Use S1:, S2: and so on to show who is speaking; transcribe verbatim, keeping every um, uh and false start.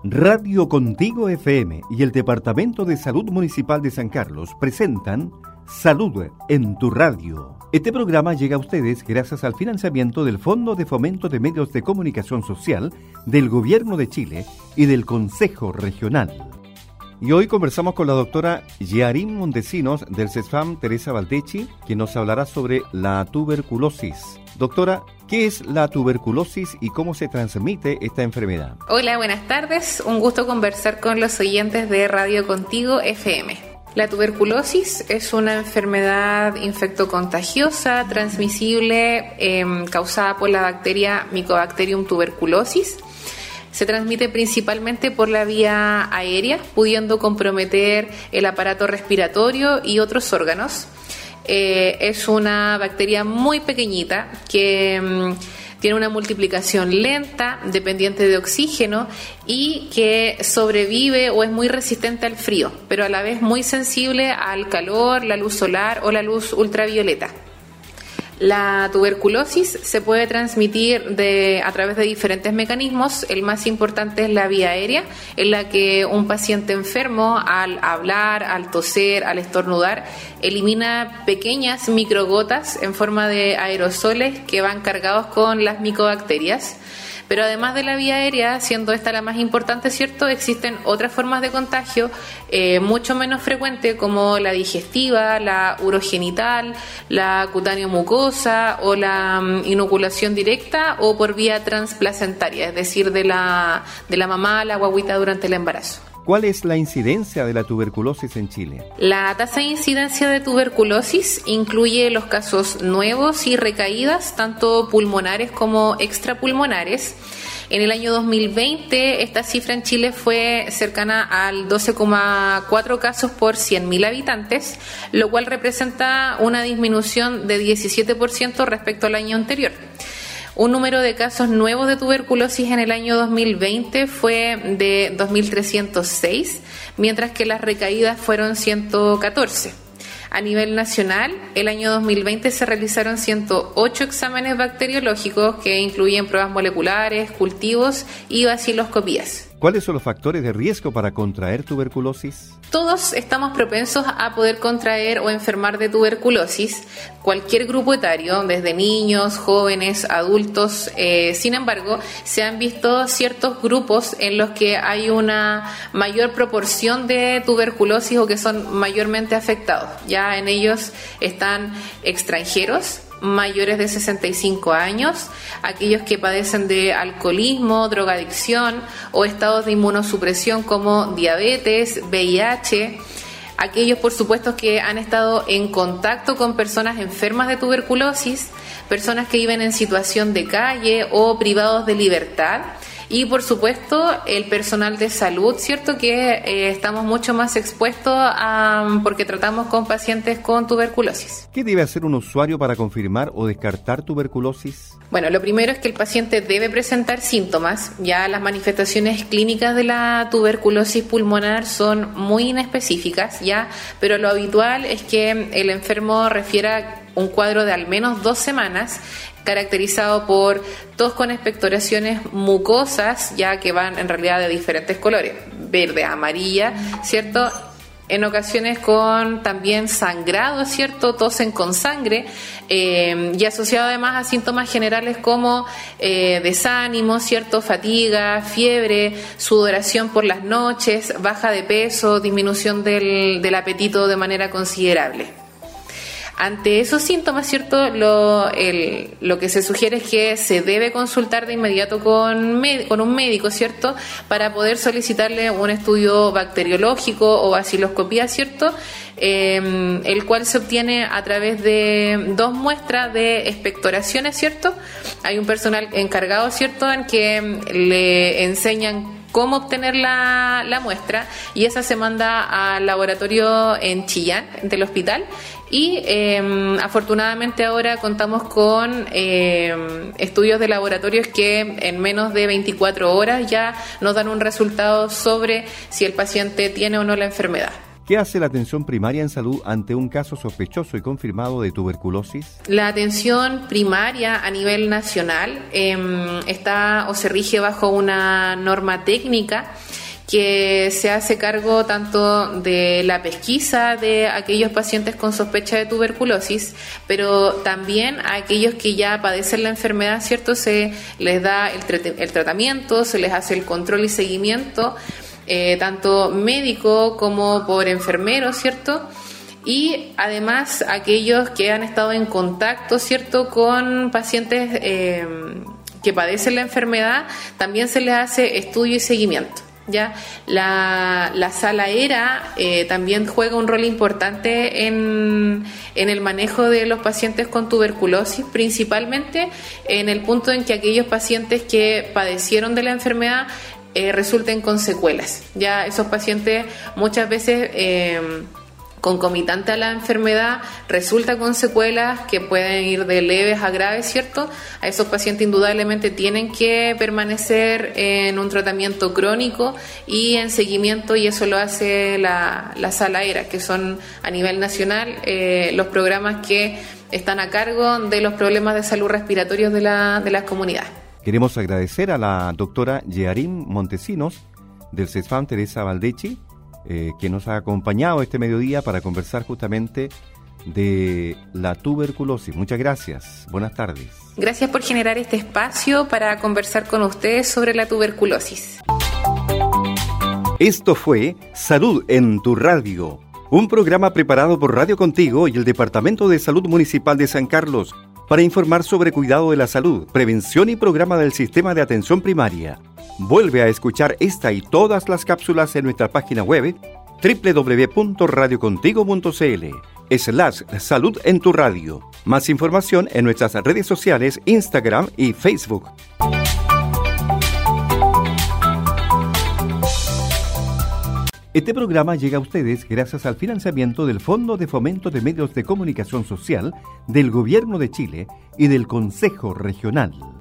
S1: Radio Contigo F M y el Departamento de Salud Municipal de San Carlos presentan Salud en tu Radio. Este programa llega a ustedes gracias al financiamiento del Fondo de Fomento de Medios de Comunicación Social del Gobierno de Chile y del Consejo Regional. Y hoy conversamos con la doctora Yarin Montesinos del CESFAM Teresa Valdechi, quien nos hablará sobre la tuberculosis. Doctora, ¿qué es la tuberculosis y cómo se transmite esta enfermedad?
S2: Hola, buenas tardes. Un gusto conversar con los oyentes de Radio Contigo F M. La tuberculosis es una enfermedad infectocontagiosa, transmisible, eh, causada por la bacteria Mycobacterium tuberculosis. Se transmite principalmente por la vía aérea, pudiendo comprometer el aparato respiratorio y otros órganos. Eh, es una bacteria muy pequeñita que mmm, tiene una multiplicación lenta, dependiente de oxígeno y que sobrevive o es muy resistente al frío, pero a la vez muy sensible al calor, la luz solar o la luz ultravioleta. La tuberculosis se puede transmitir de, a través de diferentes mecanismos. El más importante es la vía aérea, en la que un paciente enfermo, al hablar, al toser, al estornudar, elimina pequeñas microgotas en forma de aerosoles que van cargados con las micobacterias. Pero además de la vía aérea, siendo esta la más importante, ¿cierto?, existen otras formas de contagio eh, mucho menos frecuentes, como la digestiva, la urogenital, la cutáneo-mucosa o la um, inoculación directa o por vía transplacentaria, es decir, de la, de la mamá a la guagüita durante el embarazo.
S1: ¿Cuál es la incidencia de la tuberculosis en Chile?
S2: La tasa de incidencia de tuberculosis incluye los casos nuevos y recaídas, tanto pulmonares como extrapulmonares. En el año dos mil veinte, esta cifra en Chile fue cercana al doce coma cuatro casos por cien mil habitantes, lo cual representa una disminución de diecisiete por ciento respecto al año anterior. Un número de casos nuevos de tuberculosis en el año dos mil veinte fue de dos mil trescientos seis, mientras que las recaídas fueron ciento catorce. A nivel nacional, el año dos mil veinte se realizaron ciento ocho exámenes bacteriológicos que incluyen pruebas moleculares, cultivos y baciloscopías.
S1: ¿Cuáles son los factores de riesgo para contraer tuberculosis?
S2: Todos estamos propensos a poder contraer o enfermar de tuberculosis, cualquier grupo etario, desde niños, jóvenes, adultos. Eh, sin embargo, se han visto ciertos grupos en los que hay una mayor proporción de tuberculosis o que son mayormente afectados. Ya en ellos están extranjeros, mayores de sesenta y cinco años, aquellos que padecen de alcoholismo, drogadicción o estados de inmunosupresión como diabetes, V I H, aquellos por supuesto que han estado en contacto con personas enfermas de tuberculosis, personas que viven en situación de calle o privados de libertad. Y por supuesto el personal de salud, ¿cierto?, que eh, estamos mucho más expuestos a, porque tratamos con pacientes con tuberculosis.
S1: ¿Qué debe hacer un usuario para confirmar o descartar tuberculosis?
S2: Bueno, lo primero es que el paciente debe presentar síntomas. Ya las manifestaciones clínicas de la tuberculosis pulmonar son muy inespecíficas, ya, pero lo habitual es que el enfermo refiera un cuadro de al menos dos semanas, caracterizado por tos con expectoraciones mucosas, ya que van en realidad de diferentes colores, verde, amarilla, ¿cierto? En ocasiones con también sangrado, ¿cierto? Tosen con sangre, eh, y asociado además a síntomas generales como eh, desánimo, ¿cierto? Fatiga, fiebre, sudoración por las noches, baja de peso, disminución del, del apetito de manera considerable. Ante esos síntomas, ¿cierto?, lo, el, lo que se sugiere es que se debe consultar de inmediato con, med, con un médico, ¿cierto?, para poder solicitarle un estudio bacteriológico o baciloscopía, ¿cierto?, eh, el cual se obtiene a través de dos muestras de expectoraciones, ¿cierto? Hay un personal encargado, ¿cierto?, en que le enseñan cómo obtener la, la muestra, y esa se manda al laboratorio en Chillán, del hospital, y eh, afortunadamente ahora contamos con eh, estudios de laboratorios que en menos de veinticuatro horas ya nos dan un resultado sobre si el paciente tiene o no la enfermedad.
S1: ¿Qué hace la atención primaria en salud ante un caso sospechoso y confirmado de tuberculosis?
S2: La atención primaria a nivel nacional eh, está o se rige bajo una norma técnica que se hace cargo tanto de la pesquisa de aquellos pacientes con sospecha de tuberculosis, pero también a aquellos que ya padecen la enfermedad, ¿cierto? Se les da el, tra- el tratamiento, se les hace el control y seguimiento, eh, tanto médico como por enfermeros, ¿cierto? Y además aquellos que han estado en contacto, ¿cierto?, con pacientes eh, que padecen la enfermedad, también se les hace estudio y seguimiento. Ya la, la sala E R A eh, también juega un rol importante en, en el manejo de los pacientes con tuberculosis, principalmente en el punto en que aquellos pacientes que padecieron de la enfermedad eh, resulten con secuelas. Ya esos pacientes muchas veces eh, concomitante a la enfermedad resulta con secuelas que pueden ir de leves a graves, ¿cierto? A esos pacientes indudablemente tienen que permanecer en un tratamiento crónico y en seguimiento, y eso lo hace la, la sala E R A, que son a nivel nacional eh, los programas que están a cargo de los problemas de salud respiratorios de la, de la comunidad.
S1: Queremos agradecer a la doctora Yearim Montesinos del CESFAM Teresa Valdechi, Eh, que nos ha acompañado este mediodía para conversar justamente de la tuberculosis. Muchas gracias. Buenas tardes.
S2: Gracias por generar este espacio para conversar con ustedes sobre la tuberculosis.
S1: Esto fue Salud en tu Radio, un programa preparado por Radio Contigo y el Departamento de Salud Municipal de San Carlos para informar sobre cuidado de la salud, prevención y programa del Sistema de Atención Primaria. Vuelve a escuchar esta y todas las cápsulas en nuestra página web doble u doble u doble u punto radio contigo punto c l slash salud en tu radio. Más información en nuestras redes sociales, Instagram y Facebook. Este programa llega a ustedes gracias al financiamiento del Fondo de Fomento de Medios de Comunicación Social del Gobierno de Chile y del Consejo Regional.